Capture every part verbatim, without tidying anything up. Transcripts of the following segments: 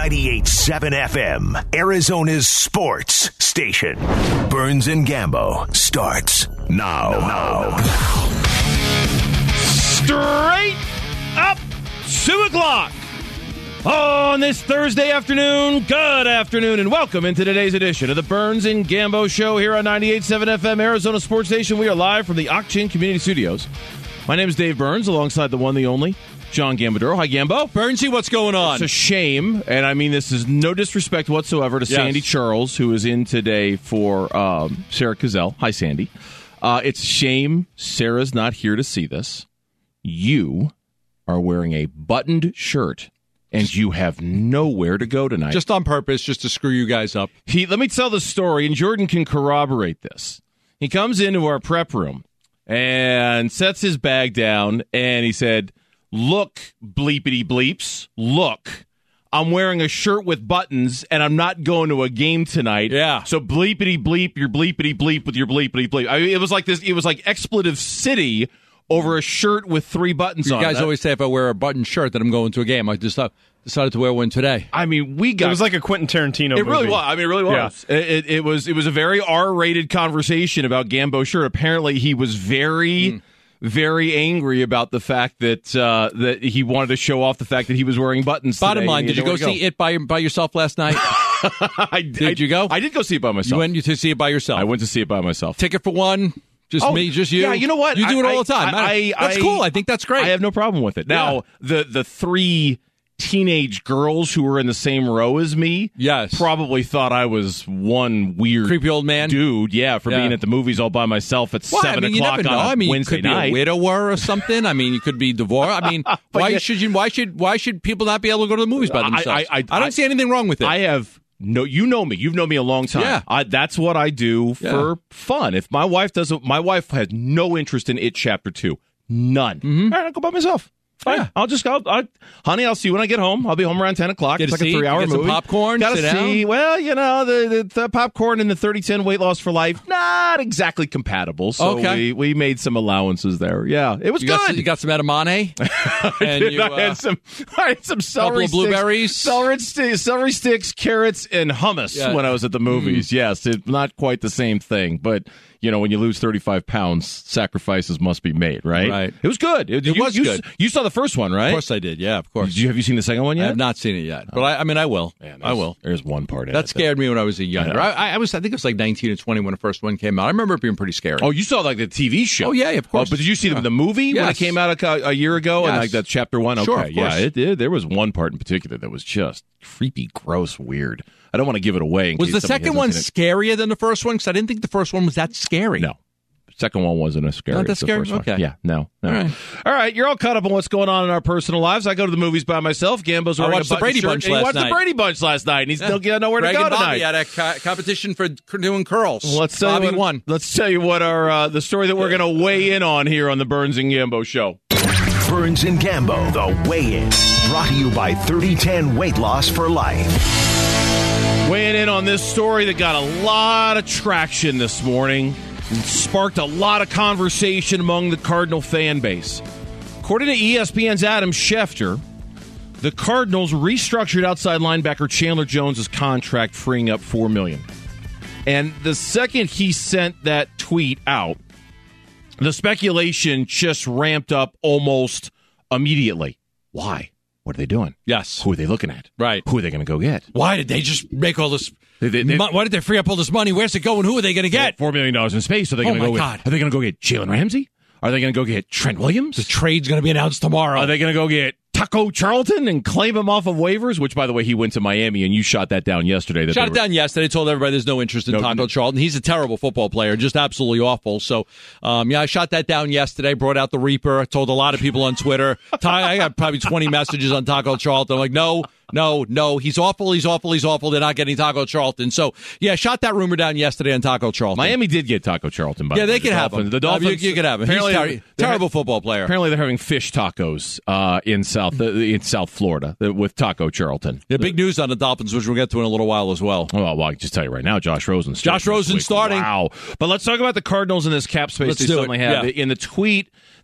ninety-eight point seven F M, Arizona's sports station. Burns and Gambo starts now. Now. Straight up two o'clock on this Thursday afternoon. Good afternoon and welcome into today's edition of the Burns and Gambo Show here on ninety-eight point seven F M, Arizona Sports Station. We are live from the Ak-Chin Community Studios. My name is Dave Burns, alongside the one, the only, John Gambadoro. Hi, Gambo. Burnsy, what's going on? It's a shame, and I mean this is no disrespect whatsoever to yes. Sandy Charles, who is in today for um, Sarah Cazell. Hi, Sandy. Uh, it's a shame Sarah's not here to see this. You are wearing a buttoned shirt, and you have nowhere to go tonight. Just on purpose, just to screw you guys up. He, let me tell the story, and Jordan can corroborate this. He comes into our prep room and sets his bag down, and he said, look, bleepity bleeps, look, I'm wearing a shirt with buttons, and I'm not going to a game tonight. Yeah. So bleepity bleep, your bleepity bleep with your bleepity bleep. I mean, it was like this. It was like Expletive City over a shirt with three buttons you on it. You guys always say if I wear a button shirt that I'm going to a game. I just uh, decided to wear one today. I mean, we got. It was like a Quentin Tarantino It movie. really was. I mean, it really was. Yeah. It, it, it was. It was a very R-rated conversation about Gambo's shirt. Apparently, he was very. Mm. Very angry about the fact that uh, that he wanted to show off the fact that he was wearing buttons. Bottom today, line, did you go see go. it by by yourself last night? I, did I, you go? I did go see it by myself. You went to see it by yourself. I went to see it by myself. Ticket for one. Just oh, me, just you. Yeah, you know what? You do I, it all the time. I, I, that's cool. I think that's great. I have no problem with it. Now, yeah. the the three teenage girls who were in the same row as me, yes, probably thought I was one weird creepy old man dude. Yeah, for yeah. being at the movies all by myself at well, seven I mean, o'clock you never know. on a I mean, Wednesday you could night. Be a widower or something. I mean, you could be divorced. I mean, why yeah. should you? Why should why should people not be able to go to the movies by themselves? I, I, I, I don't see anything wrong with it. I have. No, you know me. You've known me a long time. Yeah. I, that's what I do for yeah. fun. If my wife doesn't, my wife has no interest in It Chapter Two, none. Mm-hmm. All right, I'll go by myself. Fine. Yeah. I'll just go. I'll, honey, I'll see you when I get home. I'll be home around ten o'clock. Get it's a like seat, a three-hour get movie. Some popcorn. Gotta sit see. Down. Well, you know, the, the the popcorn and the thirty ten weight loss for life, not exactly compatible. So okay. we, we made some allowances there. Yeah, it was you good. Got some, you got some edamame. and you, I uh, had some. I had some celery couple of blueberries, sticks, celery, st- celery sticks, carrots, and hummus yeah. when I was at the movies. Mm. Yes, it's not quite the same thing, but. You know, when you lose thirty-five pounds, sacrifices must be made, right? Right. It was good. It, it you, was you, good. You saw the first one, right? Of course I did, yeah, of course. Did you, have you seen the second one yet? I have not seen it yet, but I, I mean, I will. Man, I will. There's one part in that it scared that, me when I was a younger. I, I, I was, I think it was like nineteen or twenty when the first one came out. I remember it being pretty scary. Oh, you saw like the T V show? Oh yeah, of course. Oh, but did you see yeah. the, the movie yes. when it came out a, a year ago? Yes. And like that chapter one? Okay, sure, of yeah, course. it did. There was one part in particular that was just creepy, gross, weird. I don't want to give it away. In was case the second one scarier than the first one? Because I didn't think the first one was that scary. No. Second one wasn't as scary. Not that as the scary? First one. Okay. Yeah, no. no. All right. All right, you're all caught up on what's going on in our personal lives. I go to the movies by myself. Gambo's wearing I watched a the Brady shirt, Bunch and he last watched night. the Brady Bunch last night, and he's yeah. still got nowhere Greg to go and tonight. Bobby had a co- competition for doing curls. Well, let's tell Bobby you what, won. Let's tell you what our uh, the story that we're going to weigh in on here on the Burns and Gambo Show. Burns and Gambo, the weigh-in, brought to you by thirty ten Weight Loss for Life. Weighing in on this story that got a lot of traction this morning. And sparked a lot of conversation among the Cardinal fan base. According to E S P N's Adam Schefter, the Cardinals restructured outside linebacker Chandler Jones' contract, freeing up four million dollars. And the second he sent that tweet out, the speculation just ramped up almost immediately. Why? What are they doing? Yes. Who are they looking at? Right. Who are they going to go get? Why did they just make all this? They, they, they, Why did they free up all this money? Where's it going? Who are they going to get? Four million dollars in space. Are they going to oh go? my Get, God. Are they going to go get Jalen Ramsey? Are they going to go get Trent Williams? The trade's going to be announced tomorrow. Are they going to go get Taco Charlton and claim him off of waivers? Which, by the way, he went to Miami, and you shot that down yesterday. That shot it were, down yesterday. Told everybody there's no interest in no, Taco no. Charlton. He's a terrible football player, just absolutely awful. So, um, yeah, I shot that down yesterday. Brought out the Reaper. I told a lot of people on Twitter. I got probably twenty messages on Taco Charlton. I'm like, no. No, no, he's awful, he's awful, he's awful. They're not getting Taco Charlton. So, yeah, shot that rumor down yesterday on Taco Charlton. Miami did get Taco Charlton, by Yeah, the they way. can the have Dolphins, him. The Dolphins, I mean, you, you can have him. He's ter- terrible football player. Apparently they're having fish tacos uh, in South uh, in South Florida uh, with Taco Charlton. Yeah, big news on the Dolphins, which we'll get to in a little while as well. Oh, well, I can just tell you right now, Josh Rosen. Josh Rosen starting. Wow. But let's talk about the Cardinals in this cap space Let's they do suddenly it. have. Yeah. In the tweet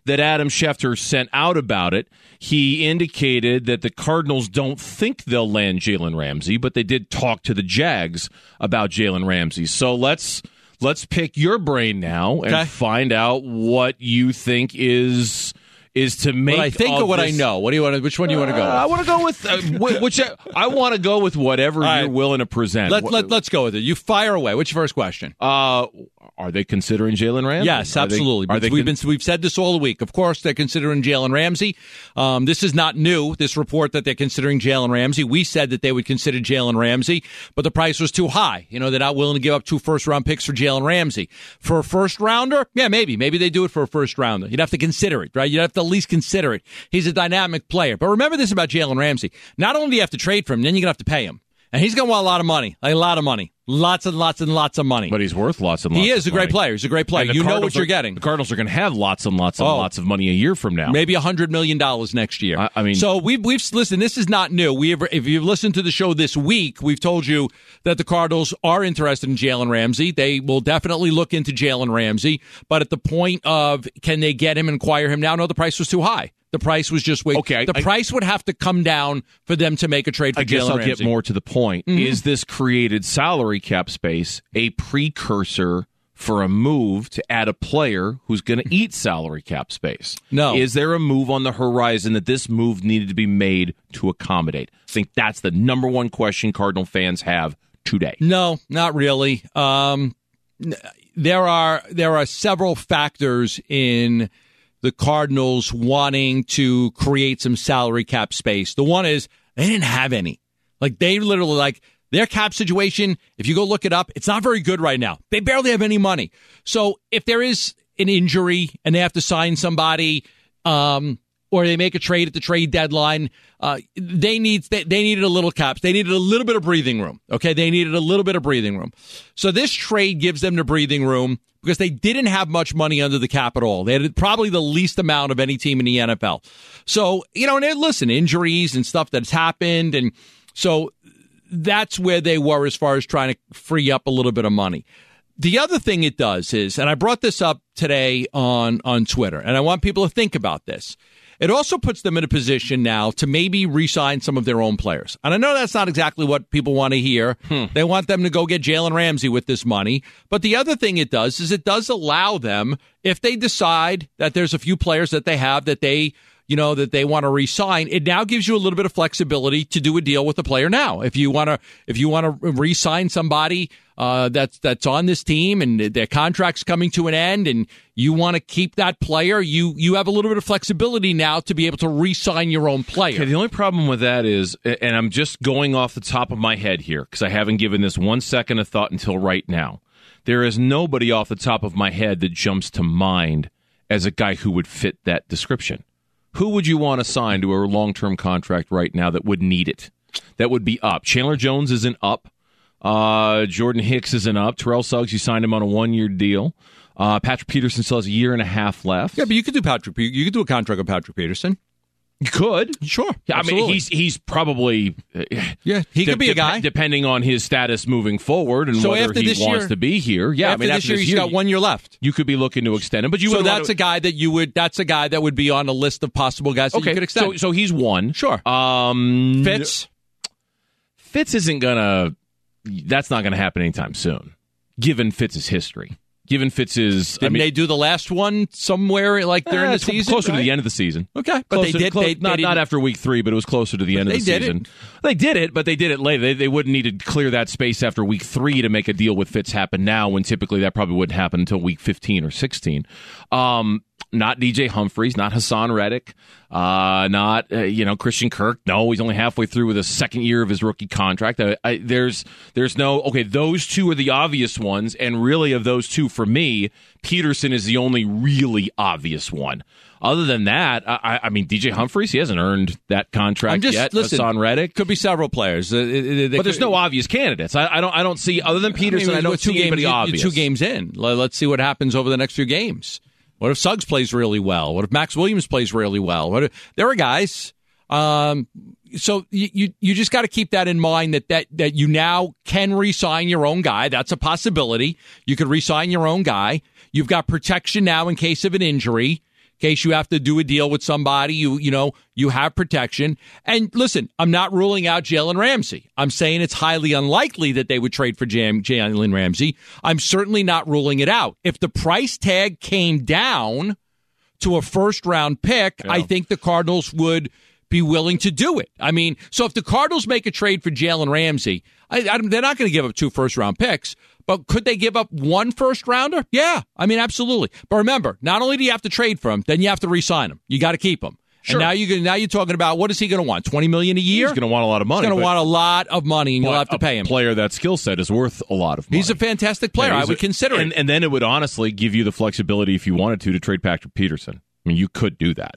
that Adam Schefter sent out about it, he indicated that the Cardinals don't think they'll land Jalen Ramsey, but they did talk to the Jags about Jalen Ramsey. So let's let's pick your brain now and okay. find out what you think is is to make. What I think or what this, I know. What do you want? To, which one do you want to go with? Uh, I want to go with uh, which I want to go with whatever right. you're willing to present. Let, let, let's go with it. You fire away. What's your first question? Uh, are they considering Jalen Ramsey? Yes, are absolutely. They, are they we've con- been we've said this all week. Of course, they're considering Jalen Ramsey. Um, this is not new. This report that they're considering Jalen Ramsey. We said that they would consider Jalen Ramsey, but the price was too high. You know, they're not willing to give up two first round picks for Jalen Ramsey. For a first rounder, yeah, maybe, maybe they do it for a first rounder. You'd have to consider it, right? You'd have to at least consider it. He's a dynamic player. But remember this about Jalen Ramsey. Not only do you have to trade for him, then you're going to have to pay him. And he's going to want a lot of money, like a lot of money. Lots and lots and lots of money. But he's worth lots and lots of money. He is a great player. He's a great player. You know what you're are, getting. The Cardinals are going to have lots and lots and oh, lots of money a year from now. Maybe one hundred million dollars next year. I, I mean, so we've, we've listened, this is not new. We have, if you've listened to the show this week, we've told you that the Cardinals are interested in Jalen Ramsey. They will definitely look into Jalen Ramsey. But at the point of, can they get him and acquire him now? No, the price was too high. The price was just way. Okay, the I, price would have to come down for them to make a trade for Jalen Ramsey. I guess I'll Ramsey. get more to the point. Mm-hmm. Is this created salary cap space a precursor for a move to add a player who's going to eat salary cap space? No. Is there a move on the horizon that this move needed to be made to accommodate? I think that's the number one question Cardinal fans have today. No, not really. Um, there are there are several factors in the Cardinals wanting to create some salary cap space. The one is they didn't have any. Like, they literally, like, their cap situation, if you go look it up, it's not very good right now. They barely have any money. So if there is an injury and they have to sign somebody, um, or they make a trade at the trade deadline, uh, they need they, they needed a little caps. They needed a little bit of breathing room. Okay, they needed a little bit of breathing room. So this trade gives them the breathing room because they didn't have much money under the cap at all. They had probably the least amount of any team in the N F L. So, you know, and listen, injuries and stuff that's happened, and so that's where they were as far as trying to free up a little bit of money. The other thing it does is, and I brought this up today on, on Twitter, and I want people to think about this. It also puts them in a position now to maybe re-sign some of their own players. And I know that's not exactly what people want to hear. Hmm. They want them to go get Jalen Ramsey with this money. But the other thing it does is it does allow them, if they decide that there's a few players that they have that they, you know, that they want to re-sign, it now gives you a little bit of flexibility to do a deal with the player now. If you want to, if you want to re-sign somebody uh, that's that's on this team and their contract's coming to an end, and you want to keep that player, you you have a little bit of flexibility now to be able to re-sign your own player. Okay, the only problem with that is, and I'm just going off the top of my head here because I haven't given this one second of thought until right now. There is nobody off the top of my head that jumps to mind as a guy who would fit that description. Who would you want to sign to a long-term contract right now that would need it? That would be up. Chandler Jones isn't up. Uh, Jordan Hicks isn't up. Terrell Suggs, you signed him on a one-year deal. Uh, Patrick Peterson still has a year and a half left. Yeah, but you could do Patrick. You could do a contract with Patrick Peterson. You could, sure. Yeah, absolutely. I mean, he's he's probably uh, yeah. He could de- be a guy, de- depending on his status moving forward and so whether he wants year, to be here. Yeah, after I mean, this after year, this he's year, got one year left. You could be looking to extend him, but you so would that's to, a guy that you would. That's a guy that would be on a list of possible guys that okay, you could extend. So, so he's one. Sure. Um, Fitz. Fitz isn't gonna. That's not going to happen anytime soon, given Fitz's history. Given Fitz's, didn't I mean, they do the last one somewhere like during eh, the season? Closer right? to the end of the season. Okay, but closer, they did. Close, they, not they not after week three, but it was closer to the end of the season. It. They did it, but they did it later. They, they wouldn't need to clear that space after week three to make a deal with Fitz happen now, when typically that probably wouldn't happen until week fifteen or sixteen. Um, not D J Humphries, not Hassan Reddick, uh, not uh, you know Christian Kirk. No, he's only halfway through with the second year of his rookie contract. I, I, there's there's no okay. Those two are the obvious ones, and really of those two, for me, Peterson is the only really obvious one. Other than that, I, I mean, D J Humphries, he hasn't earned that contract just, yet. Listen, Hassan Reddick, could be several players, uh, they, they but there's could, no obvious candidates. I, I don't. I don't see other than Peterson. I, mean, I don't two see games, anybody you, obvious. Two games in. Let's see what happens over the next few games. What if Suggs plays really well? What if Max Williams plays really well? What if, there are guys. Um, so you, you you just got to keep that in mind that, that that you now can re-sign your own guy. That's a possibility. You could re-sign your own guy. You've got protection now in case of an injury. In case you have to do a deal with somebody, you you know, you have protection. And listen, I'm not ruling out Jalen Ramsey. I'm saying it's highly unlikely that they would trade for Jam- Jalen Ramsey. I'm certainly not ruling it out. If the price tag came down to a first-round pick, yeah. I think the Cardinals would be willing to do it. I mean, so if the Cardinals make a trade for Jalen Ramsey, I, I, they're not going to give up two first-round picks, but could they give up one first-rounder? Yeah, I mean, absolutely. But remember, not only do you have to trade for him, then you have to re-sign him. You got to keep him. Sure. And now you're now you're talking about, what is he going to want? twenty million dollars a year? He's going to want a lot of money. He's going to want a lot of money, and you'll have to pay him. A player that skill set is worth a lot of money. He's a fantastic player. Yeah, I would a, consider and, it. And then it would honestly give you the flexibility, if you wanted to, to trade Patrick Peterson. I mean, you could do that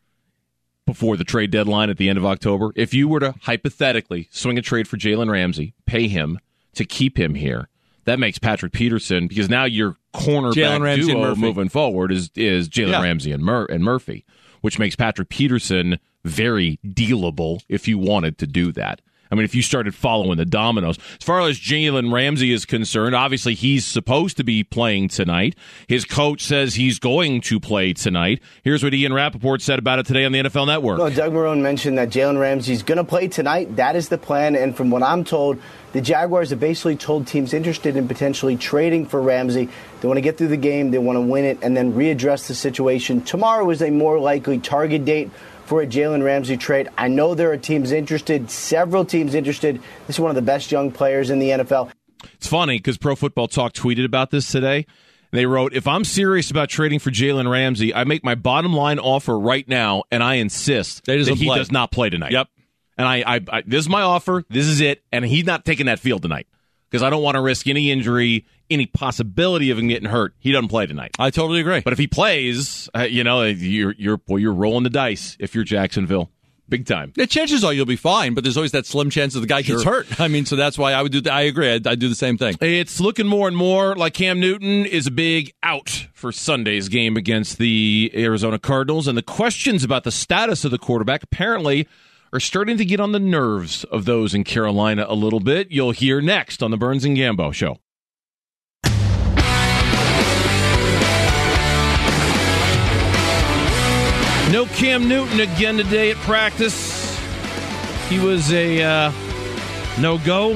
before the trade deadline at the end of October. If you were to hypothetically swing a trade for Jalen Ramsey, pay him to keep him here, that makes Patrick Peterson, because now your cornerback duo moving forward is is Jalen yeah. Ramsey and, Mur- and Murphy, which makes Patrick Peterson very dealable if you wanted to do that. I mean, if you started following the dominoes. As far as Jalen Ramsey is concerned, obviously he's supposed to be playing tonight. His coach says he's going to play tonight. Here's what Ian Rappaport said about it today on the N F L Network. Well, Doug Marrone mentioned that Jalen Ramsey's going to play tonight. That is the plan. And from what I'm told, the Jaguars have basically told teams interested in potentially trading for Ramsey. They want to get through the game, they want to win it, and then readdress the situation. Tomorrow is a more likely target date for a Jalen Ramsey trade. I know there are teams interested, several teams interested. This is one of the best young players in the N F L. It's funny because Pro Football Talk tweeted about this today. They wrote, if I'm serious about trading for Jalen Ramsey, I make my bottom line offer right now, and I insist that he play. does not play tonight. Yep. And I, I, I, this is my offer. This is it. And he's not taking that field tonight because I don't want to risk any injury, any possibility of him getting hurt. He doesn't play tonight. I totally agree. But if he plays, uh, you know, you're you're boy, you're rolling the dice if you're Jacksonville, big time. The chances are you'll be fine, but there's always that slim chance that the guy sure. gets hurt. I mean, so that's why I would do. Th- I agree. I'd, I'd do the same thing. It's looking more and more like Cam Newton is a big out for Sunday's game against the Arizona Cardinals, and the questions about the status of the quarterback apparently are starting to get on the nerves of those in Carolina a little bit. You'll hear next on the Burns and Gambo Show. No Cam Newton again today at practice. He was a uh, no-go,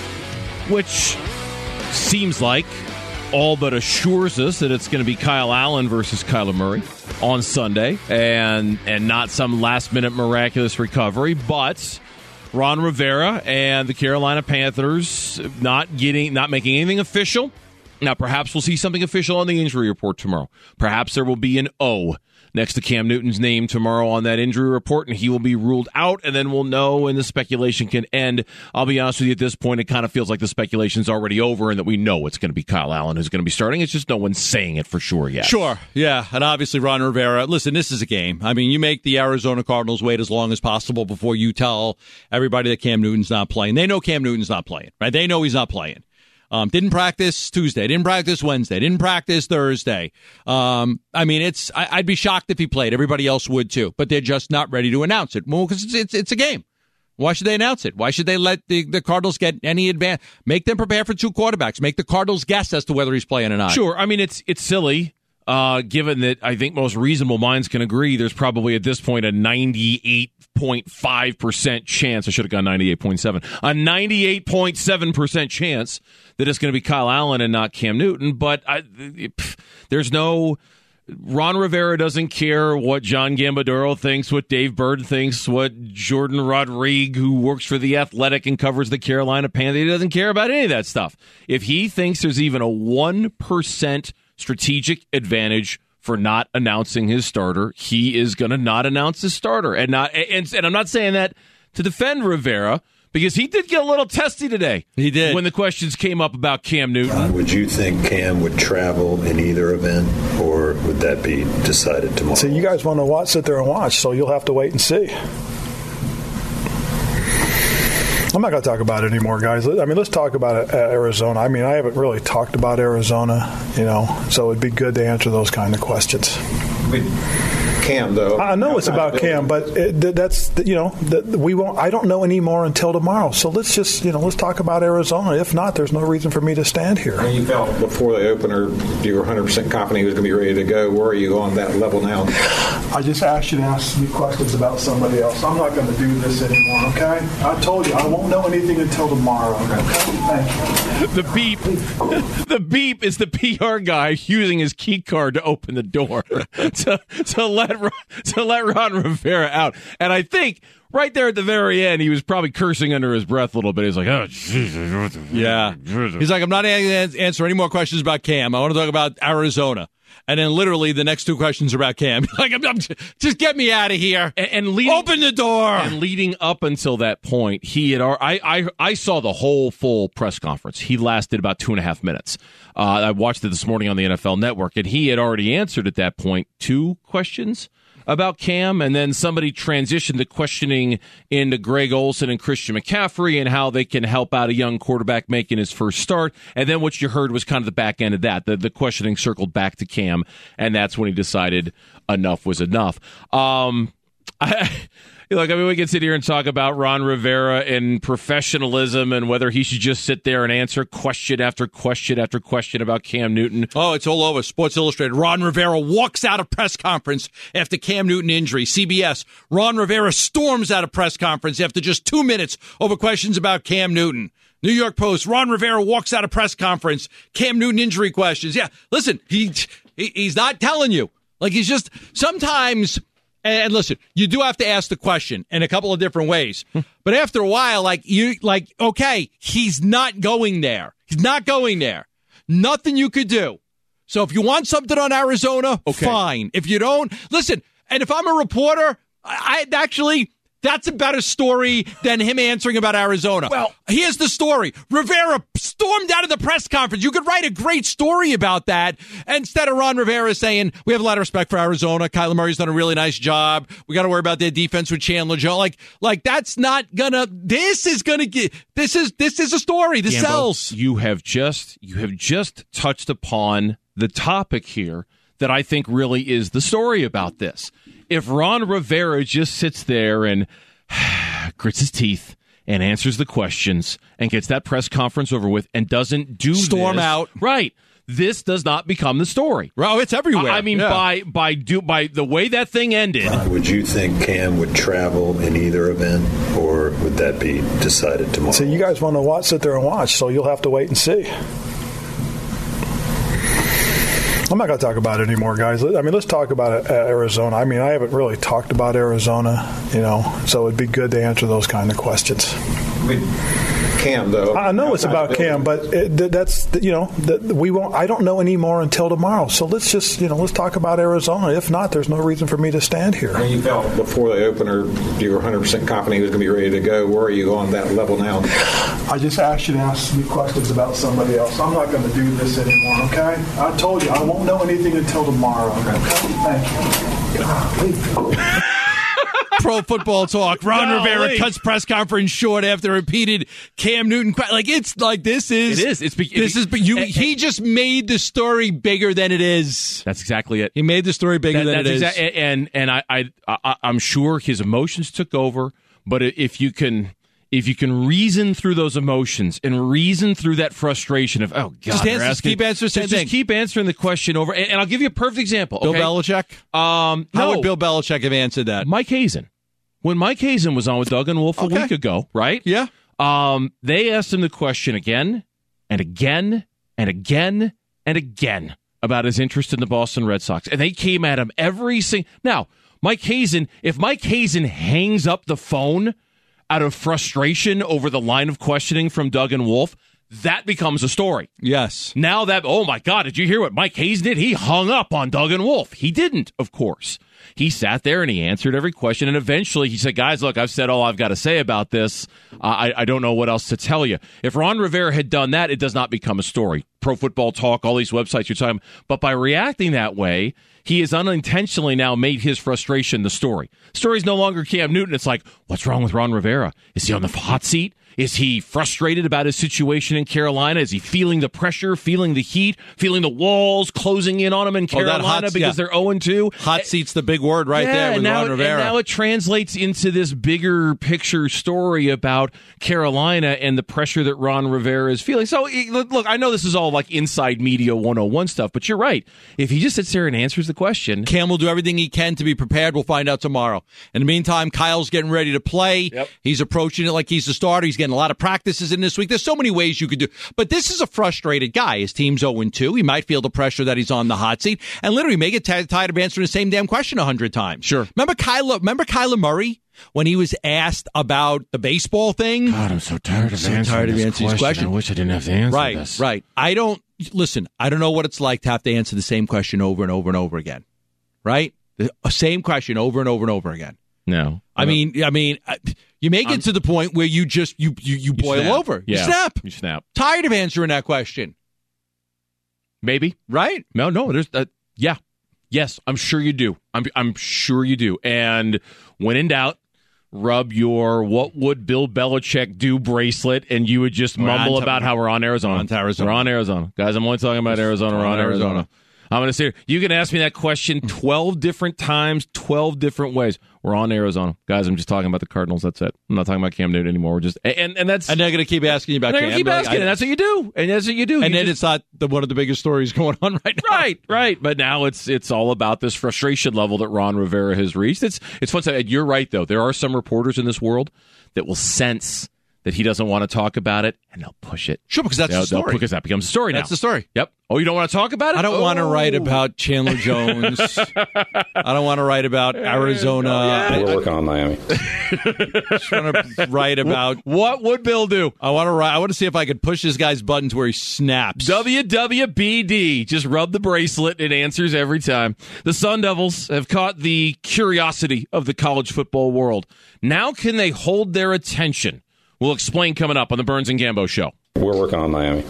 which seems like all but assures us that it's going to be Kyle Allen versus Kyler Murray on Sunday, and and not some last-minute miraculous recovery, but Ron Rivera and the Carolina Panthers not getting, not making anything official. Now, perhaps we'll see something official on the injury report tomorrow. Perhaps there will be an O next to Cam Newton's name tomorrow on that injury report, and he will be ruled out, and then we'll know, and the speculation can end. I'll be honest with you, at this point, it kind of feels like the speculation's already over and that we know it's going to be Kyle Allen who's going to be starting. It's just no one's saying it for sure yet. Sure, yeah, and obviously Ron Rivera. Listen, this is a game. I mean, you make the Arizona Cardinals wait as long as possible before you tell everybody that Cam Newton's not playing. They know Cam Newton's not playing, right? They know he's not playing. Um, didn't practice Tuesday. Didn't practice Wednesday. Didn't practice Thursday. Um, I mean, it's. I, I'd be shocked if he played. Everybody else would too. But they're just not ready to announce it. Well, because it's, it's it's a game. Why should they announce it? Why should they let the, the Cardinals get any advance? Make them prepare for two quarterbacks. Make the Cardinals guess as to whether he's playing or not. Sure. I mean, it's it's silly. Uh, given that I think most reasonable minds can agree, there's probably at this point a ninety-eight point five percent chance. I should have gone ninety-eight point seven. A ninety-eight point seven percent chance that it's going to be Kyle Allen and not Cam Newton. But I, pff, there's no. Ron Rivera doesn't care what John Gambadoro thinks, what Dave Bird thinks, what Jordan Rodrigue, who works for The Athletic and covers the Carolina Panthers, he doesn't care about any of that stuff. If he thinks there's even a one percent strategic advantage for not announcing his starter, he is going to not announce his starter. And not and, and I'm not saying that to defend Rivera, because he did get a little testy today. He did. When the questions came up about Cam Newton. Ron, would you think Cam would travel in either event, or would that be decided tomorrow? So you guys want to watch, sit there and watch, so you'll have to wait and see. I'm not going to talk about it anymore, guys. I mean, let's talk about it, uh, Arizona. I mean, I haven't really talked about Arizona, you know, so it'd be good to answer those kind of questions. Wait. Cam, though. I know it's about Cam, but it, that's you know the, we won't. I don't know any more until tomorrow. So let's just you know let's talk about Arizona. If not, there's no reason for me to stand here. And you felt before the opener you were one hundred percent confident he was going to be ready to go. Where are you on that level now? I just asked you to ask me questions about somebody else. I'm not going to do this anymore. Okay? I told you I won't know anything until tomorrow. Okay? Thank you. The beep, the beep is the P R guy using his key card to open the door to to let to let Ron Rivera out. And I think right there at the very end, he was probably cursing under his breath a little bit. He's like, oh, Jesus. Yeah. He's like, I'm not going to answer any more questions about Cam. I want to talk about Arizona. And then literally the next two questions are about Cam. Like, I'm, I'm, just get me out of here. And, and leading, open the door. And leading up until that point, he had. I, I I saw the whole full press conference. He lasted about two and a half minutes. Uh, I watched it this morning on the N F L Network, and he had already answered at that point two questions about Cam, and then somebody transitioned the questioning into Greg Olsen and Christian McCaffrey and how they can help out a young quarterback making his first start. And then what you heard was kind of the back end of that. The, the questioning circled back to Cam, and that's when he decided enough was enough. Um, I... Look, I mean, we can sit here and talk about Ron Rivera and professionalism and whether he should just sit there and answer question after question after question about Cam Newton. Oh, it's all over. Sports Illustrated. Ron Rivera walks out of press conference after Cam Newton injury. C B S. Ron Rivera storms out of press conference after just two minutes over questions about Cam Newton. New York Post. Ron Rivera walks out of press conference. Cam Newton injury questions. Yeah, listen, he, he he's not telling you. Like, he's just sometimes... And listen, you do have to ask the question in a couple of different ways. But after a while, like, you, like, okay, he's not going there. He's not going there. Nothing you could do. So if you want something on Arizona, okay, fine. If you don't, listen, and if I'm a reporter, I, I actually... That's a better story than him answering about Arizona. Well, here's the story. Rivera stormed out of the press conference. You could write a great story about that. Instead of Ron Rivera saying, we have a lot of respect for Arizona. Kyler Murray's done a really nice job. We got to worry about their defense with Chandler Jones. Like, like that's not gonna, this is gonna get, this is, this is a story. This Gambo, sells. You have just, you have just touched upon the topic here that I think really is the story about this. If Ron Rivera just sits there and grits his teeth and answers the questions and gets that press conference over with and doesn't do storm this, out, right? This does not become the story. Oh, it's everywhere. I mean, yeah. by by do by the way that thing ended. Would you think Cam would travel in either event, or would that be decided tomorrow? So you guys want to watch, sit there and watch. So you'll have to wait and see. I'm not going to talk about it anymore, guys. I mean, let's talk about Arizona. I mean, I haven't really talked about Arizona, you know, so it'd be good to answer those kind of questions. With Cam, though. I know it's about Cam, but it, that's, you know, the, we won't. I don't know any more until tomorrow. So let's just, you know, let's talk about Arizona. If not, there's no reason for me to stand here. And you felt before the opener you were one hundred percent confident he was going to be ready to go. Where are you on that level now? I just asked you to ask me questions about somebody else. I'm not going to do this anymore, okay? I told you I won't know anything until tomorrow. Okay? Thank you. Pro Football Talk. Ron no, Rivera wait. cuts press conference short after repeated Cam Newton. Like, it's like this is. It is. It's be- this is. You. and, he just made the story bigger than it is. That's exactly it. He made the story bigger that, than it is. Exa- and and I, I I I'm sure his emotions took over. But if you can. If you can reason through those emotions and reason through that frustration of, oh, God, just, answer, asking, keep answering the same just, thing. just keep answering the question over. And, and I'll give you a perfect example. Bill okay? Belichick? Um, How no. would Bill Belichick have answered that? Mike Hazen. When Mike Hazen was on with Doug and Wolf a Okay. week ago, right? Yeah. Um, they asked him the question again and again and again and again about his interest in the Boston Red Sox. And they came at him every single... Now, Mike Hazen, if Mike Hazen hangs up the phone out of frustration over the line of questioning from Doug and Wolf, that becomes a story. Yes. Now that, oh my God, did you hear what Mike Hazen did? He hung up on Doug and Wolf. He didn't, of course. He sat there and he answered every question. And eventually he said, guys, look, I've said all I've got to say about this. Uh, I, I don't know what else to tell you. If Ron Rivera had done that, it does not become a story. Pro Football Talk, all these websites you're talking about. But by reacting that way, he has unintentionally now made his frustration the story. The story's no longer Cam Newton. It's like, what's wrong with Ron Rivera? Is he on the hot seat? Is he frustrated about his situation in Carolina? Is he feeling the pressure, feeling the heat, feeling the walls closing in on him in Carolina oh, hot, because yeah. they're oh and two? Hot seat's the big word right yeah, there with now Ron it, Rivera. And now it translates into this bigger picture story about Carolina and the pressure that Ron Rivera is feeling. So, look, I know this is all like inside media one oh one stuff, but you're right. If he just sits there and answers the question. Cam will do everything he can to be prepared. We'll find out tomorrow. In the meantime, Kyle's getting ready to play. Yep. He's approaching it like he's the starter. He's getting a lot of practices in this week. There's so many ways you could do. But this is a frustrated guy. His team's oh and two. He might feel the pressure that he's on the hot seat. And literally may get t- tired of answering the same damn question a hundred times. Sure. Remember Kyler, remember Kyler Murray? When he was asked about the baseball thing? God, I'm so tired of so answering, tired of this, answering question. this question. I wish I didn't have to answer right, this. Right, right. I don't, listen, I don't know what it's like to have to answer the same question over and over and over again. Right? The same question over and over and over again. No. I mean, I mean, you make I'm, it to the point where you just, you you, you boil snap. over. Yeah. You snap. You snap. Tired of answering that question. Maybe. Right? No, no, there's, uh, yeah. Yes, I'm sure you do. I'm I'm sure you do. And when in doubt, rub your what would Bill Belichick do bracelet, and you would just we're mumble about how we're on Arizona. We're on Arizona. We're on Arizona. Guys, I'm only talking about Arizona. We're on Arizona. Arizona. I'm going to say, you can ask me that question twelve different times, twelve different ways. We're on Arizona. Guys, I'm just talking about the Cardinals. That's it. I'm not talking about Cam Newton anymore. We're just, and, and that's. And they're going to keep asking you about Cam. Cam. They're going to keep asking, like, and that's what you do. And that's what you do. And you then just, it's not the, one of the biggest stories going on right now. Right, right. But now it's it's all about this frustration level that Ron Rivera has reached. It's, it's fun to say. You're right, though. There are some reporters in this world that will sense that he doesn't want to talk about it, and they'll push it. Sure, because that's they'll, the story. Because that becomes a story now. That's the story. Yep. Oh, you don't want to talk about it? I don't oh. want to write about Chandler Jones. I don't want to write about Arizona. Oh, yeah. We're working on Miami. I just want to write about what would Bill do? I want to write. I want to see if I could push this guy's button to where he snaps. W W B D. Just rub the bracelet. It answers every time. The Sun Devils have caught the curiosity of the college football world. Now can they hold their attention? We'll explain coming up on the Burns and Gambo Show. We're working on Miami.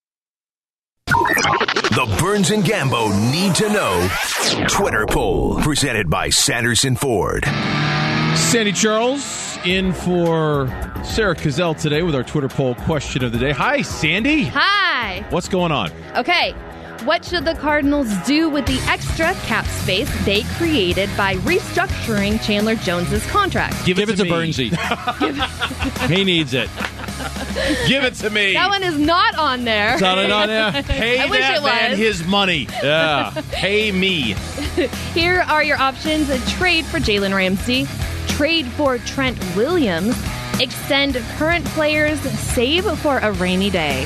The Burns and Gambo Need to Know Twitter poll, presented by Sanderson Ford. Sandy Charles in for Sarah Cazell today with our Twitter poll question of the day. Hi, Sandy. Hi. What's going on? Okay. What should the Cardinals do with the extra cap space they created by restructuring Chandler Jones's contract? Give it, Give it to, to Burnsy. He needs it. Give it to me. That one is not on there. It's not on there? Pay I wish that it man was. his money. Yeah. Pay me. Here are your options. A trade for Jalen Ramsey, trade for Trent Williams, extend current players, save for a rainy day.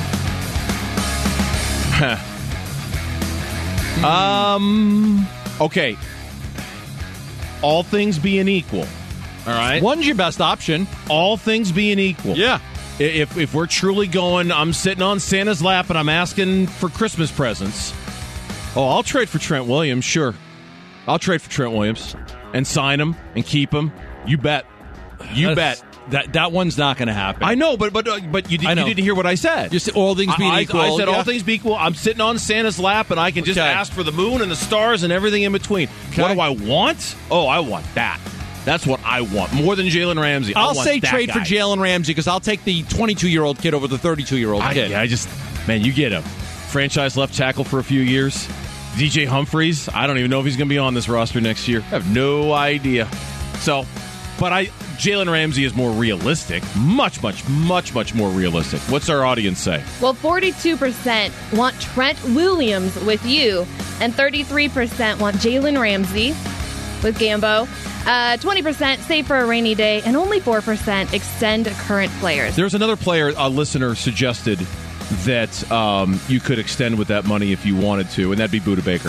um. Okay. All things being equal. All right. One's your best option. All things being equal. Yeah. If if we're truly going, I'm sitting on Santa's lap and I'm asking for Christmas presents. Oh, I'll trade for Trent Williams, sure. I'll trade for Trent Williams and sign him and keep him. You bet. You That's, bet. That that one's not going to happen. I know, but but uh, but you, did, you didn't hear what I said. Just all things being I, equal. I, I said yeah. all things being equal. I'm sitting on Santa's lap and I can just Okay. ask for the moon and the stars and everything in between. Okay. What do I want? Oh, I want that. That's what I want. More than Jalen Ramsey. I I'll want say that trade guy. for Jalen Ramsey because I'll take the twenty-two-year-old kid over the thirty-two-year-old I, kid. yeah, I just, man, you get him. Franchise left tackle for a few years. D J Humphries, I don't even know if he's going to be on this roster next year. I have no idea. So, but I, Jalen Ramsey is more realistic. Much, much, much, much more realistic. What's our audience say? Well, forty-two percent want Trent Williams with you, and thirty-three percent want Jalen Ramsey with Gambo. Uh, twenty percent save for a rainy day, and only four percent extend current players. There's another player a listener suggested that um, you could extend with that money if you wanted to, and that'd be Budda Baker.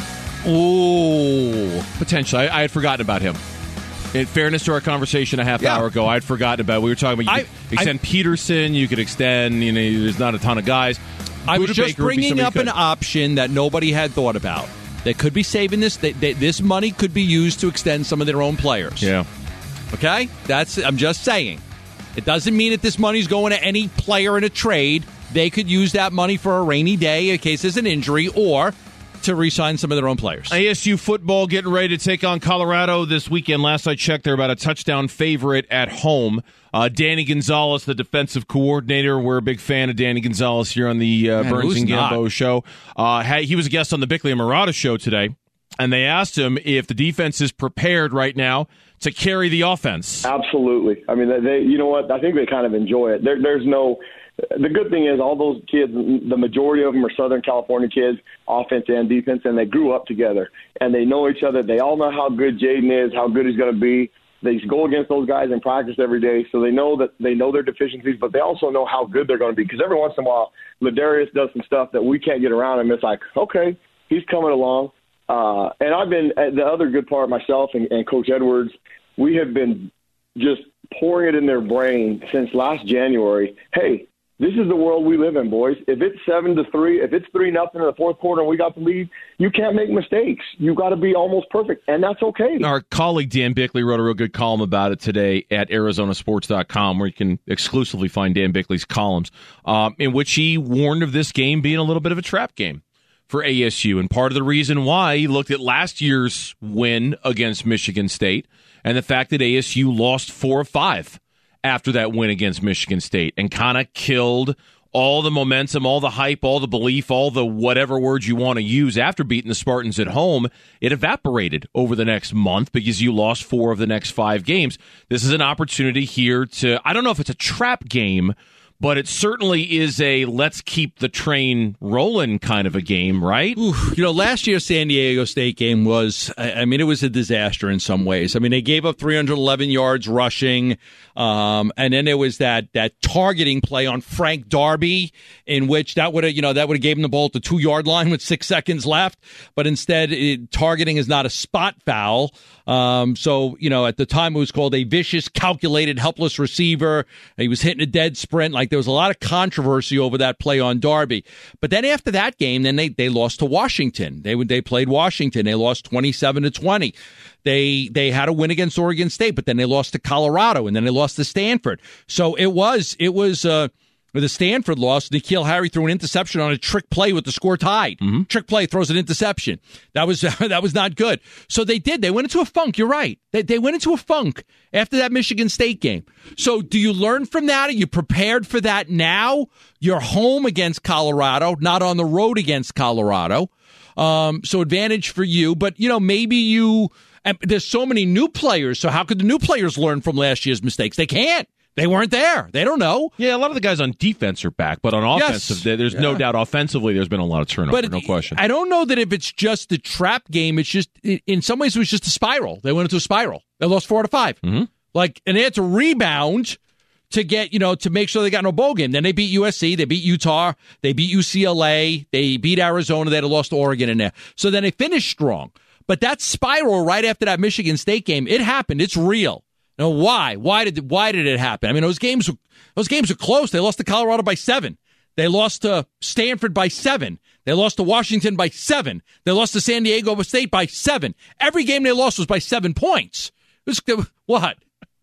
Ooh. Potentially. I, I had forgotten about him. In fairness to our conversation a half Yeah. hour ago, I had forgotten about. We were talking about you I- could extend I- Peterson. You could extend. You know, there's not a ton of guys. I was Budda just Baker would be bringing somebody up who an could. option that nobody had thought about. They could be saving this. They, they, this money could be used to extend some of their own players. Yeah. Okay? That's. I'm just saying. It doesn't mean that this money's going to any player in a trade, they could use that money for a rainy day in case there's an injury or to re-sign some of their own players. A S U football getting ready to take on Colorado this weekend. Last I checked, they're about a touchdown favorite at home. Uh, Danny Gonzalez, the defensive coordinator. We're a big fan of Danny Gonzalez here on the uh, Man, Burns and Gambo not? show. Uh, he was a guest on the Bickley and Murata show today, and they asked him if the defense is prepared right now to carry the offense. Absolutely. I mean, they, you know what? I think they kind of enjoy it. There, there's no. The good thing is all those kids, the majority of them are Southern California kids, offense and defense, and they grew up together, and they know each other. They all know how good Jaden is, how good he's going to be. They go against those guys in practice every day, so they know that they know their deficiencies, but they also know how good they're going to be. Because every once in a while, Ladarius does some stuff that we can't get around him. It's like, okay, he's coming along. Uh, and I've been the other good part myself and, and Coach Edwards. We have been just pouring it in their brain since last January. Hey, this is the world we live in, boys. If it's seven to three, if it's three nothing in the fourth quarter and we got the lead, you can't make mistakes. You got to be almost perfect, and that's okay. Our colleague Dan Bickley wrote a real good column about it today at Arizona Sports dot com, where you can exclusively find Dan Bickley's columns, um, in which he warned of this game being a little bit of a trap game for A S U. And part of the reason why he looked at last year's win against Michigan State and the fact that A S U lost four of five after that win against Michigan State and kind of killed all the momentum, all the hype, all the belief, all the whatever words you want to use after beating the Spartans at home. It evaporated over the next month because you lost four of the next five games. This is an opportunity here to, I don't know if it's a trap game, but it certainly is a let's keep the train rolling kind of a game, right? Ooh, you know, last year's San Diego State game was, I mean, it was a disaster in some ways. I mean, they gave up three hundred eleven yards rushing, um, and then there was that that targeting play on Frank Darby, in which that would have, you know, that would have gave him the ball at the two-yard line with six seconds left, but instead it, targeting is not a spot foul. Um, so, you know, at the time it was called a vicious, calculated, helpless receiver. He was hitting a dead sprint. Like, there was a lot of controversy over that play on Darby. But then after that game, then they, they lost to Washington. They they played Washington. They lost twenty-seven to twenty. They they had a win against Oregon State, but then they lost to Colorado, and then they lost to Stanford. So it was, it was, uh, the Stanford loss, N'Keal Harry threw an interception on a trick play with the score tied. Mm-hmm. Trick play, throws an interception. That was that was not good. So they did. They went into a funk. You're right. They, they went into a funk after that Michigan State game. So do you learn from that? Are you prepared for that now? You're home against Colorado, not on the road against Colorado. Um, so advantage for you. But, you know, maybe you – there's so many new players, so how could the new players learn from last year's mistakes? They can't. They weren't there. They don't know. Yeah, a lot of the guys on defense are back, but on offensive, yes. there's yeah. no doubt offensively there's been a lot of turnover, but no question. I don't know that if it's just the trap game. It's just, in some ways, it was just a spiral. They went into a spiral. They lost four to five. Mm-hmm. Like, and they had to rebound to get, you know, to make sure they got no bowl game. Then they beat U S C, they beat Utah, they beat U C L A, they beat Arizona, they had lost to Oregon in there. So then they finished strong. But that spiral right after that Michigan State game, it happened. It's real. Now, why? Why did why did it happen? I mean, those games those games are close. They lost to Colorado by seven. They lost to Stanford by seven. They lost to Washington by seven. They lost to San Diego State by seven. Every game they lost was by seven points. It was, what?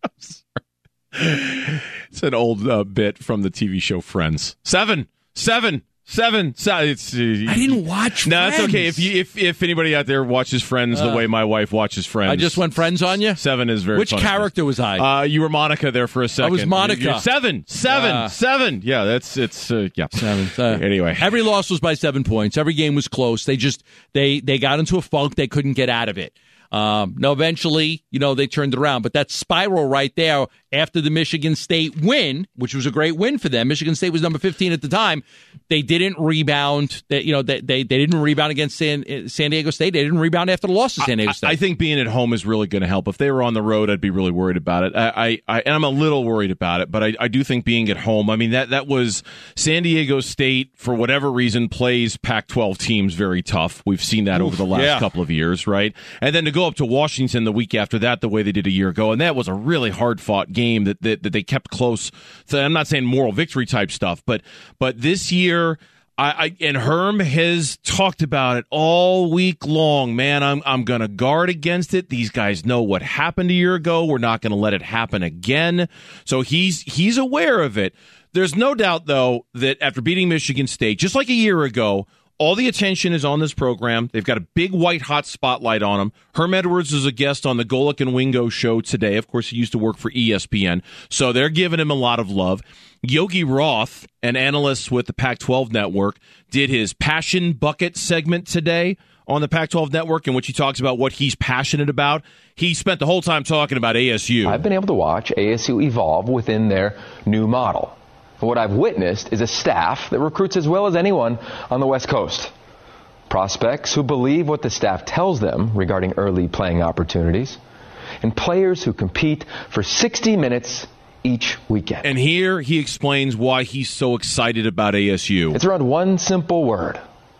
It's an old uh, bit from the T V show Friends. Seven, seven. Seven. seven it's, uh, I didn't watch. No, Friends. It's okay. If you, if if anybody out there watches Friends uh, the way my wife watches Friends, I just went Friends on you. Seven is very. Which funny. character was I? Uh, you were Monica there for a second. I was Monica. You're seven, seven, uh, seven. Yeah, that's it's uh, yeah. Seven. Uh, anyway, every loss was by seven points. Every game was close. They just they they got into a funk. They couldn't get out of it. Um, now, eventually, you know, they turned it around. But that spiral right there after the Michigan State win, which was a great win for them. Michigan State was number fifteen at the time. They didn't rebound. They, you know, they, they they didn't rebound against San, San Diego State. They didn't rebound after the loss to San Diego State. I, I think being at home is really going to help. If they were on the road, I'd be really worried about it. I, I, I and I'm a little worried about it, but I, I do think being at home. I mean, that that was San Diego State, for whatever reason, plays Pac twelve teams very tough. We've seen that Oof, over the last yeah. couple of years, right? And then to go up to Washington the week after that, the way they did a year ago, and that was a really hard fought game that, that that they kept close. So I'm not saying moral victory type stuff, but but this year, I, I and Herm has talked about it all week long. Man, I'm I'm going to guard against it. These guys know what happened a year ago. We're not going to let it happen again. So he's he's aware of it. There's no doubt, though, that after beating Michigan State, just like a year ago, all the attention is on this program. They've got a big white hot spotlight on them. Herm Edwards is a guest on the Golic and Wingo show today. Of course, he used to work for E S P N, so they're giving him a lot of love. Yogi Roth, an analyst with the Pac twelve Network, did his Passion Bucket segment today on the Pac twelve Network, in which he talks about what he's passionate about. He spent the whole time talking about A S U. I've been able to watch A S U evolve within their new model. What I've witnessed is a staff that recruits as well as anyone on the West Coast. Prospects who believe what the staff tells them regarding early playing opportunities, and players who compete for sixty minutes each weekend. And here he explains why he's so excited about A S U. It's around one simple word: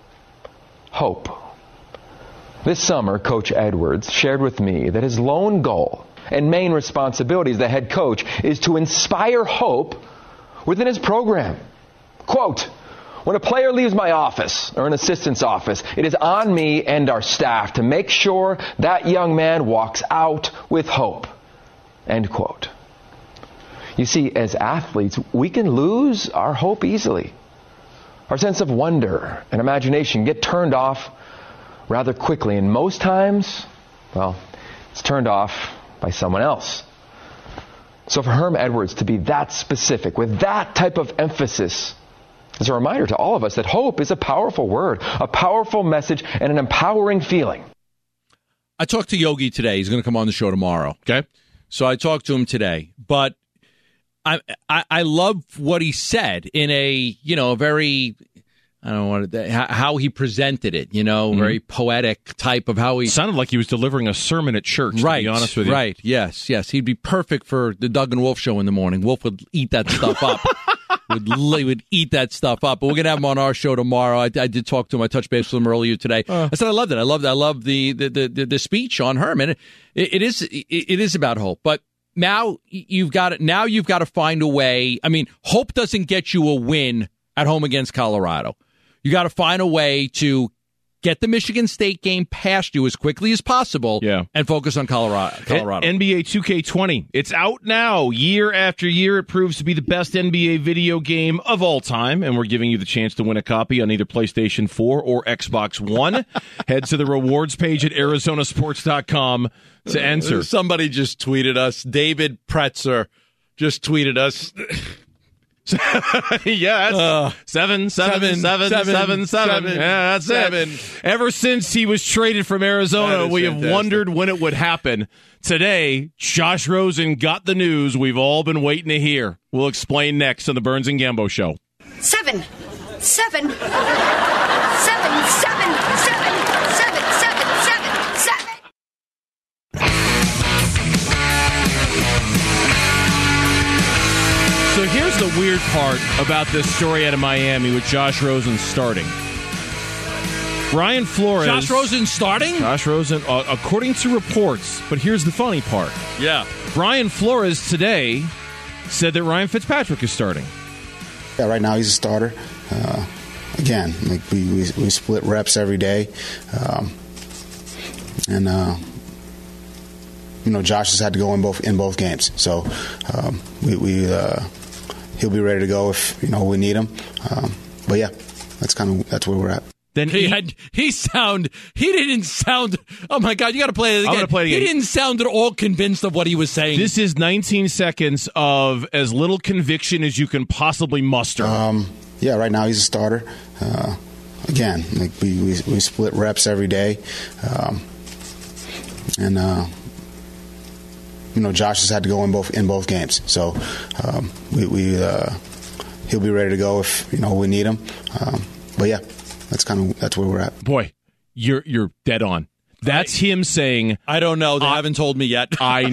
hope. This summer, Coach Edwards shared with me that his lone goal and main responsibility as the head coach is to inspire hope within his program. Quote, when a player leaves my office or an assistant's office, it is on me and our staff to make sure that young man walks out with hope. End quote. You see, as athletes, we can lose our hope easily. Our sense of wonder and imagination get turned off rather quickly, and most times, well, it's turned off by someone else. So for Herm Edwards to be that specific, with that type of emphasis, is a reminder to all of us that hope is a powerful word, a powerful message, and an empowering feeling. I talked to Yogi today. He's going to come on the show tomorrow. Okay. So I talked to him today, but I I, I love what he said in a, you know, a very, I don't want to, how he presented it, you know, mm-hmm. very poetic type of how he... Sounded like he was delivering a sermon at church, right, to be honest with you. Right, yes, yes. He'd be perfect for the Doug and Wolf show in the morning. Wolf would eat that stuff up. would, he would eat that stuff up. But we're going to have him on our show tomorrow. I, I did talk to him. I touched base with him earlier today. Uh, I said I loved it. I loved I loved the the, the, the speech on Herman. It, it is it, it is about hope. But now you've got it. Now you've got to find a way. I mean, hope doesn't get you a win at home against Colorado. You got to find a way to get the Michigan State game past you as quickly as possible, yeah. and focus on Colorado. Colorado. N B A two K twenty. It's out now. Year after year, it proves to be the best N B A video game of all time, and we're giving you the chance to win a copy on either PlayStation four or Xbox One. Head to the rewards page at Arizona Sports dot com to enter. Somebody just tweeted us. David Pretzer just tweeted us. yes, uh, seven, seven, seven, seven, seven, seven, seven. Yeah, that's seven. It. Ever since he was traded from Arizona, we fantastic. have wondered when it would happen. Today, Josh Rosen got the news we've all been waiting to hear. We'll explain next on the Burns and Gambo Show. Seven, seven, seven, seven, seven, seven, seven, seven, seven. So here's the weird part about this story out of Miami with Josh Rosen starting. Brian Flores. Josh Rosen starting? Josh Rosen, uh, according to reports. But here's the funny part. Yeah. Brian Flores today said that Ryan Fitzpatrick is starting. Yeah, right now he's a starter. Uh, again, like we, we we split reps every day, um, and uh, you know Josh has had to go in both in both games. So um, we. we uh, He'll be ready to go if you know we need him, um, but yeah, that's kind of that's where we're at. Then he, he had he sound he didn't sound. Oh my God, you got to play it again. I'm gonna play it again. He didn't sound at all convinced of what he was saying. This is nineteen seconds of as little conviction as you can possibly muster. Um, yeah, right now he's a starter. Uh, again, like we, we we split reps every day, um, and. Uh, You know, Josh has had to go in both in both games, so um, we, we uh, he'll be ready to go if you know we need him. Um, but yeah, that's kind of that's where we're at. Boy, you're you're dead on. That's him saying, I don't know. They uh, haven't told me yet. I,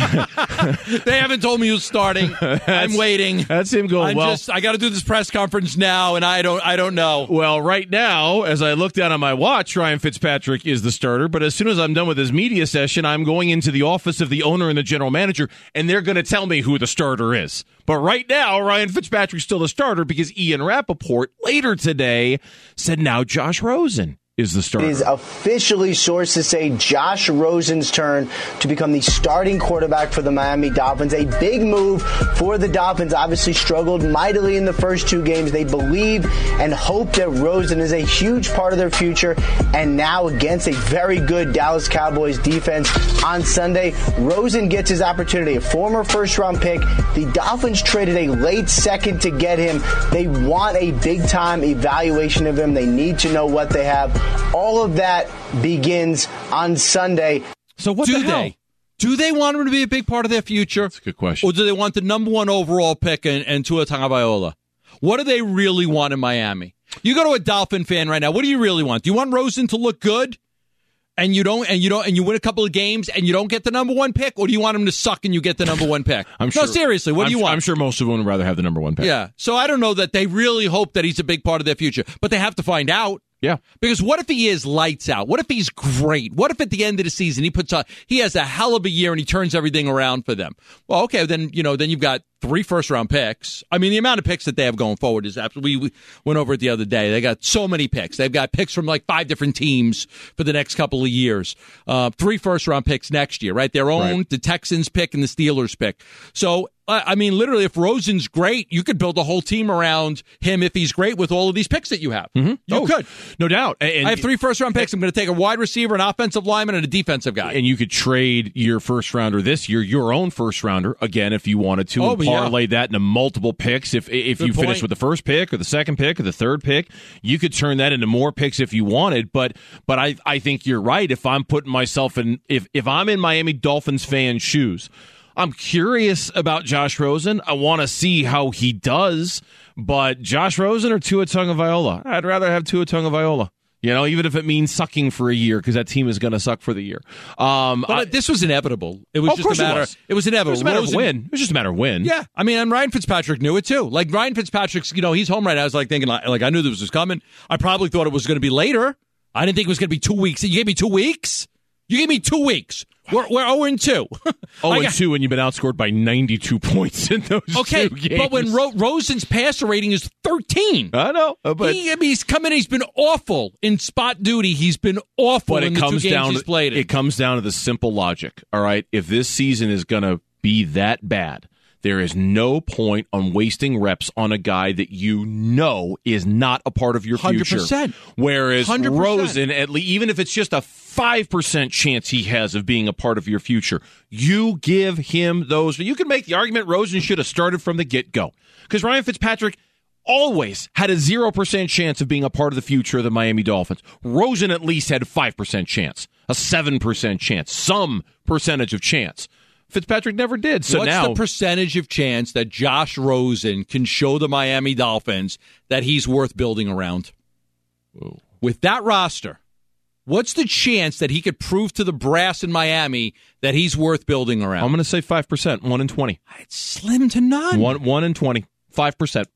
They haven't told me who's starting. I'm waiting. That's him going, I'm well, just, I got to do this press conference now, and I don't I don't know. Well, right now, as I look down on my watch, Ryan Fitzpatrick is the starter. But as soon as I'm done with his media session, I'm going into the office of the owner and the general manager, and they're going to tell me who the starter is. But right now, Ryan Fitzpatrick's still the starter because Ian Rappaport later today said now Josh Rosen is the starter. It is officially, sources say, Josh Rosen's turn to become the starting quarterback for the Miami Dolphins. A big move for the Dolphins. Obviously struggled mightily in the first two games. They believe and hope that Rosen is a huge part of their future. And now against a very good Dallas Cowboys defense on Sunday, Rosen gets his opportunity. A former first-round pick. The Dolphins traded a late second to get him. They want a big-time evaluation of him. They need to know what they have. All of that begins on Sunday. So what do the hell? they? Do they want him to be a big part of their future? That's a good question. Or do they want the number one overall pick and, and Tua Tagovailoa? What do they really want in Miami? You go to a Dolphin fan right now. What do you really want? Do you want Rosen to look good? And you don't, and you don't, and you win a couple of games, and you don't get the number one pick, or do you want him to suck and you get the number one pick? I'm sure, no, seriously, what I'm, do you want? I'm sure most of them would rather have the number one pick. Yeah, so I don't know that they really hope that he's a big part of their future, but they have to find out. Yeah, because what if he is lights out? What if he's great? What if at the end of the season he puts on, he has a hell of a year and he turns everything around for them? Well, okay, then you know, then you've got three first round picks. I mean, the amount of picks that they have going forward is absolutely. We went over it the other day. They got so many picks. They've got picks from like five different teams for the next couple of years. Uh, three first round picks next year, right? Their own, right. The Texans pick and the Steelers pick. So. I mean, literally, if Rosen's great, you could build a whole team around him if he's great with all of these picks that you have. Mm-hmm. You oh, could. No doubt. And, I have three first-round picks. I'm going to take a wide receiver, an offensive lineman, and a defensive guy. And you could trade your first-rounder this year, your own first-rounder, again, if you wanted to, oh, and parlay yeah. that into multiple picks. If if Good you point. finish with the first pick or the second pick or the third pick, you could turn that into more picks if you wanted. But but I, I think you're right. If I'm putting myself in, if, if I'm in Miami Dolphins fan shoes, I'm curious about Josh Rosen. I want to see how he does, but Josh Rosen or Tua Tagovailoa? I'd rather have Tua Tagovailoa. You know, even if it means sucking for a year, because that team is going to suck for the year. Um, but I, this was inevitable. It was oh, just a matter. It was. it was inevitable. It was a matter Rosen, of win. It was just a matter of win. Yeah, I mean, and Ryan Fitzpatrick knew it too. Like Ryan Fitzpatrick's, you know, he's home right now. I was like thinking, like, like I knew this was coming. I probably thought it was going to be later. I didn't think it was going to be two weeks. You gave me two weeks. You gave me two weeks. We're we're zero and two. zero and two, and you've been outscored by ninety-two points in those okay, two games. But when Ro- Rosen's passer rating is thirteen, I know. But he, I mean, he's come in. He's been awful in spot duty. He's been awful but in it the comes two games down he's to, played in. It comes down to the simple logic. All right, if this season is going to be that bad, there is no point on wasting reps on a guy that you know is not a part of your future. one hundred percent. Whereas one hundred percent. Rosen, at least, even if it's just a five percent chance he has of being a part of your future, you give him those. You can make the argument Rosen should have started from the get-go. Because Ryan Fitzpatrick always had a zero percent chance of being a part of the future of the Miami Dolphins. Rosen at least had a five percent chance, a seven percent chance, some percentage of chance. Fitzpatrick never did. So What's now, the percentage of chance that Josh Rosen can show the Miami Dolphins that he's worth building around? Whoa. With that roster, what's the chance that he could prove to the brass in Miami that he's worth building around? I'm going to say five percent, one in twenty. It's slim to none. One, one in twenty, five percent.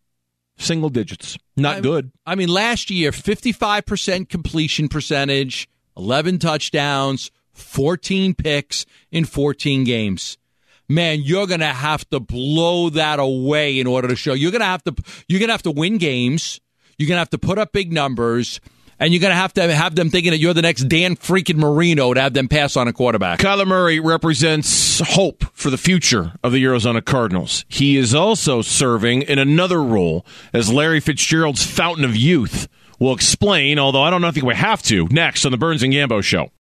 Single digits. Not I, good. I mean, last year, fifty-five percent completion percentage, eleven touchdowns, fourteen picks in fourteen games. Man, you're going to have to blow that away in order to show. You're going to have to you're going to have to win games. You're going to have to put up big numbers, and you're going to have to have them thinking that you're the next Dan freaking Marino to have them pass on a quarterback. Kyler Murray represents hope for the future of the Arizona Cardinals. He is also serving in another role as Larry Fitzgerald's fountain of youth. We'll explain, although I don't know if we have to, next on the Burns and Gambo Show.